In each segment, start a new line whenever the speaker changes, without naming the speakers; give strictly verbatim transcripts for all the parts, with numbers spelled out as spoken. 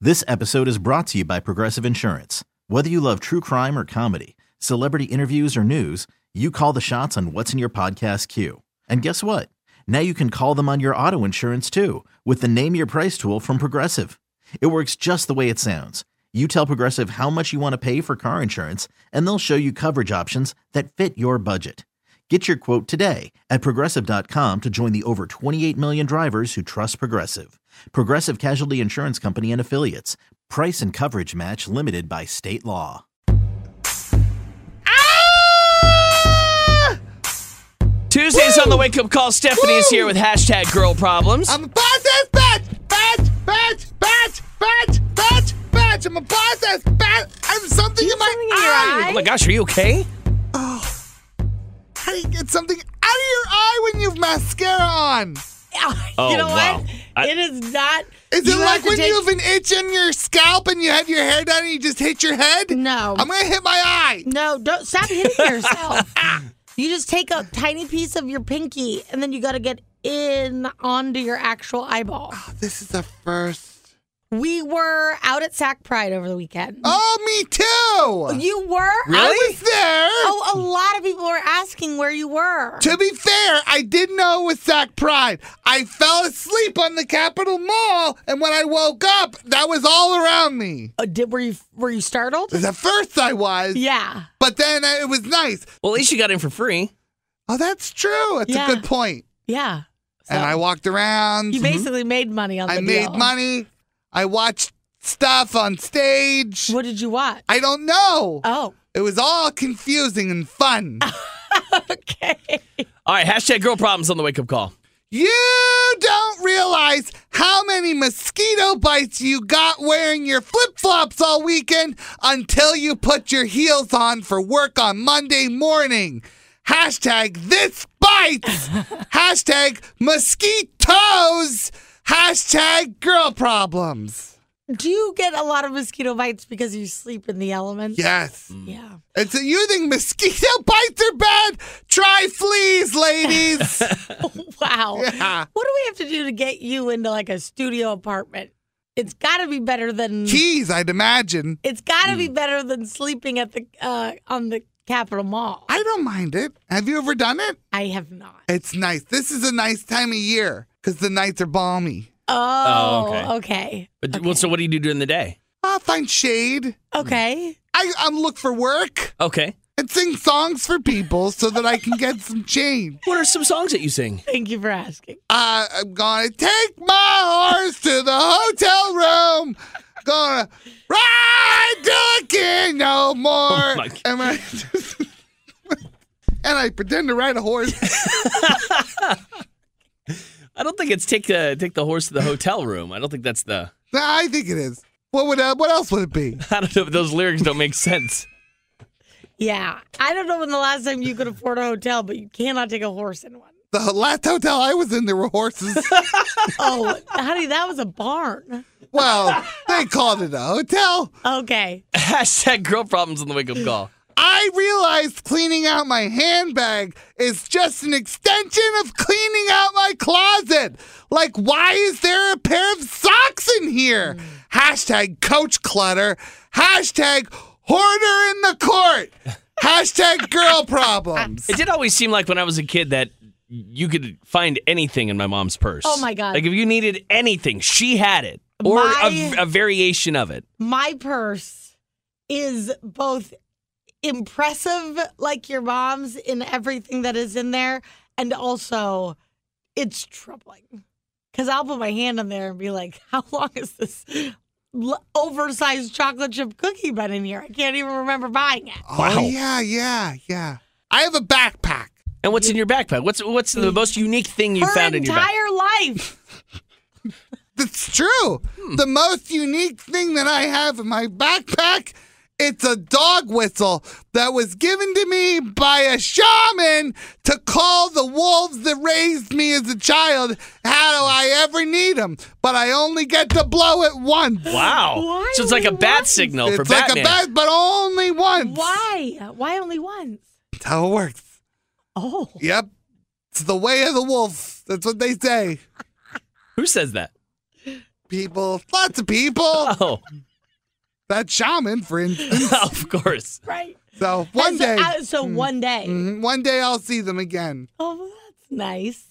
This episode is brought to you by Progressive Insurance. Whether you love true crime or comedy, celebrity interviews or news, you call the shots on what's in your podcast queue. And guess what? Now you can call them on your auto insurance too with the Name Your Price tool from Progressive. It works just the way it sounds. You tell Progressive how much you want to pay for car insurance, and they'll show you coverage options that fit your budget. Get your quote today at Progressive dot com to join the over twenty-eight million drivers who trust Progressive. Progressive Casualty Insurance Company and Affiliates. Price and coverage match limited by state law.
Ah!
Tuesdays
Woo!
on the Wake Up Call, Stephanie
Woo!
is here with hashtag girl problems.
I'm a process batch, batch, batch, batch, batch, batch, batch. I'm a process batch. I have something in my
something in your
eye.
eye?
Oh my gosh, are you okay?
Oh, how do you get something out of your eye when you have mascara on?
Oh,
you know
wow.
what?
I-
it is not.
Is
you
it
have
like
to
when
take-
you have an itch in your scalp and you have your hair done and you just hit your head?
No.
I'm gonna hit my eye.
No, don't stop hitting yourself. You just take a tiny piece of your pinky and then you got to get in onto your actual eyeball.
Oh, this is the first.
We were out at Sac Pride over the weekend.
Oh, me too.
You were?
Really?
I was there.
Oh, a lot of people were asking where you were.
To be fair, I didn't know it was Sac Pride. I fell asleep on the Capitol Mall, and when I woke up, that was all around me.
Uh, did were you were you startled?
At first I was,
Yeah.
but then uh, it was nice.
Well, at least you got in for free.
Oh, that's true. That's
Yeah.
a good point.
Yeah. So
And I walked around.
you basically made money on the
I made
deal.
money. I watched stuff on stage.
What did you watch?
I don't know.
Oh,
It was all confusing and fun.
okay.
All right, hashtag girl problems on the Wake Up Call.
You don't realize how many mosquito bites you got wearing your flip-flops all weekend until you put your heels on for work on Monday morning. Hashtag this bites. Hashtag mosquitoes. Hashtag girl problems.
Do you get a lot of mosquito bites because you sleep in the elements?
Yes.
Yeah.
And so you think mosquito bites are bad? Try fleas, ladies.
Wow.
Yeah.
What do we have to do to get you into like a studio apartment? It's got to be better than
Keys, I'd imagine.
it's got to be better than sleeping at the uh, on the Capitol Mall.
I don't mind it. Have you ever done it?
I have not.
It's nice. This is a nice time of year because the nights are balmy.
Oh,
okay.
okay.
But
okay.
well, so what do you do during the day?
I'll find shade.
Okay.
I, I'm look for work
Okay.
and sing songs for people so that I can get some change.
What are some songs that you sing?
Thank you for asking.
Uh, I'm gonna take my horse to the hotel room. Gonna ride till I can no more.
Oh my God.
and, I just, and I pretend to ride a horse.
I don't think it's take the take the horse to the hotel room. I don't think that's the.
Nah, I think it is. What would uh, what else would it be?
I don't know if those lyrics don't make sense.
Yeah. I don't know when the last time you could afford a hotel, but you cannot take a horse in one.
The last hotel I was in, there were horses.
Oh, honey, that was a barn.
Well, they called it a hotel.
Okay.
Hashtag girl problems on the Wake Up Call.
I realized cleaning out my handbag is just an extension of cleaning out my closet. Like, why is there a pair of socks in here? Hashtag coach clutter. Hashtag hoarder in the court. Hashtag girl problems.
It did always seem like when I was a kid that you could find anything in my mom's purse.
Oh, my God.
Like if you needed anything, she had it. Or
My-
a, a variation of it.
My purse is both impressive like your mom's in everything that is in there, and also it's troubling because I'll put my hand in there and be like, how long is this l- oversized chocolate chip cookie been in here? I can't even remember buying it.
Wow.
Oh, yeah, yeah, yeah. I have a backpack.
And what's in your backpack? What's what's the most unique thing you
Her
found in your backpack?
entire life.
That's true. The most unique thing that I have in my backpack, it's a dog whistle that was given to me by a shaman to call the wolves that raised me as a child. How do I ever need them? But I only get to blow it once.
Wow.
Why
So it's like a
only
bat
once?
signal
It's
for
like
Batman.
a bat, but only once.
Why? Why only once?
That's how it works.
Oh.
Yep. It's the way of the wolf. That's what they say.
Who says that?
people, lots of people.
Oh,
That shaman, for instance.
of course.
Right.
So one
And so,
day,
uh, so one day.
mhm, one day I'll see them again.
Oh, well, that's nice.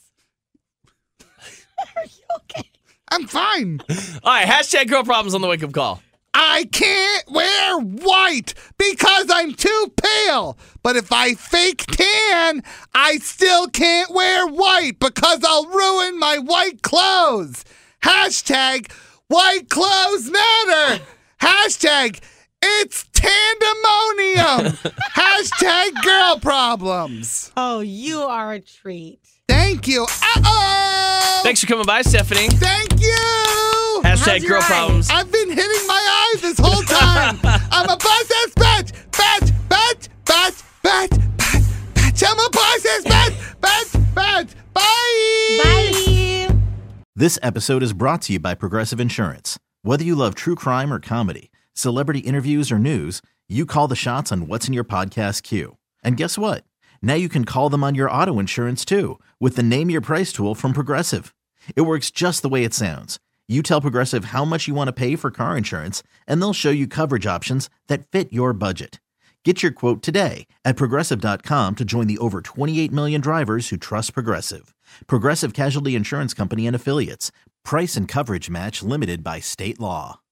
Are you okay?
I'm fine.
All right, hashtag girl problems on the wake-up call.
I can't wear white because I'm too pale. But if I fake tan, I still can't wear white because I'll ruin my white clothes. Hashtag white clothes matter. Hashtag it's tandemonium. Hashtag girl problems.
Oh, you are a treat.
Thank you. Uh-oh.
Thanks for coming by, Stephanie.
Thank you.
Hashtag
How's your
girl
eye?
problems.
I've been hitting my eyes this whole time. I'm a process batch, batch, batch, batch, batch, batch, batch. I'm a process batch, batch, batch. Bye.
Bye.
This episode is brought to you by Progressive Insurance. Whether you love true crime or comedy, celebrity interviews or news, you call the shots on what's in your podcast queue. And guess what? Now you can call them on your auto insurance too with the Name Your Price tool from Progressive. It works just the way it sounds. You tell Progressive how much you want to pay for car insurance, and they'll show you coverage options that fit your budget. Get your quote today at Progressive dot com to join the over twenty-eight million drivers who trust Progressive. Progressive Casualty Insurance Company and Affiliates. Price and coverage match limited by state law.